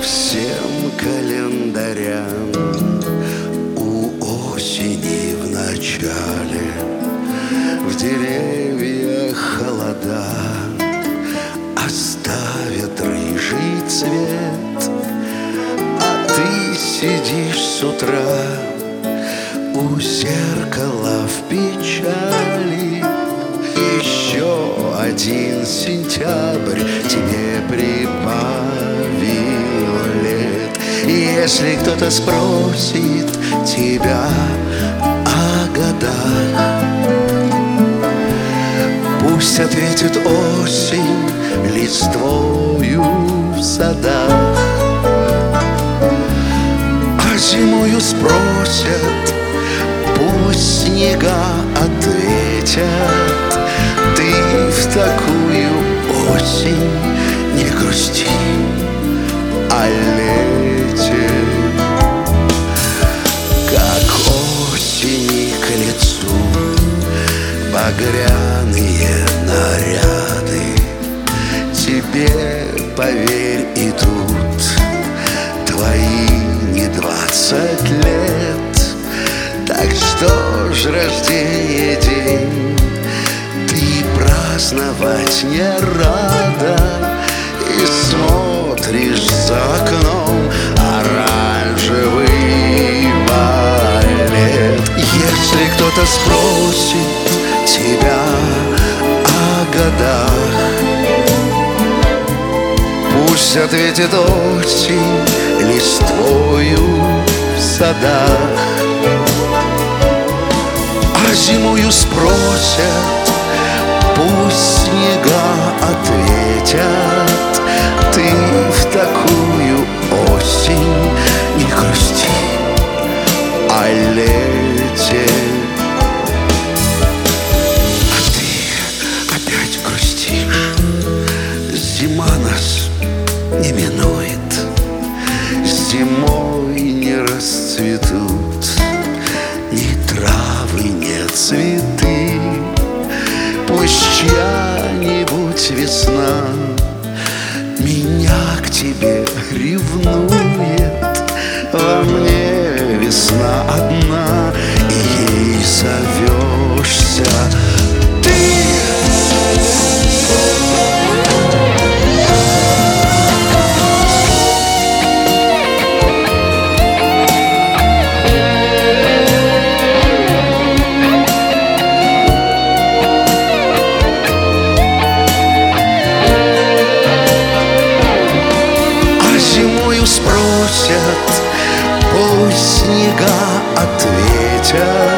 всем календарям у осени в начале в деревьях холода оставят рыжий цвет, а ты сидишь с утра у зеркала в печали. Еще один сентябрь тебе прибавил лет. Если кто-то спросит тебя о годах, пусть ответит осень листвою в садах. А зимою спросят, пусть снега ответят: ты в такую осень не грусти о лете. Как осени к лицу багряные наряды, тебе, поверь, идут твои не 20 лет. Так что ж, рождение день ты праздновать не рада, и смотришь за окном оранжевый балет. Если кто-то спросит тебя о годах, пусть ответит осень листвою в садах. А зимою спросят, пусть снега ответят: ты в такую осень не грусти о лете. А ты опять грустишь, зима нас не минует, зимой не расцветут ни травы, ни цветы. Пусть чья-нибудь весна меня к тебе ревнует, во мне весна одна, и ей зовешься ты. Спросят, пусть снега ответят: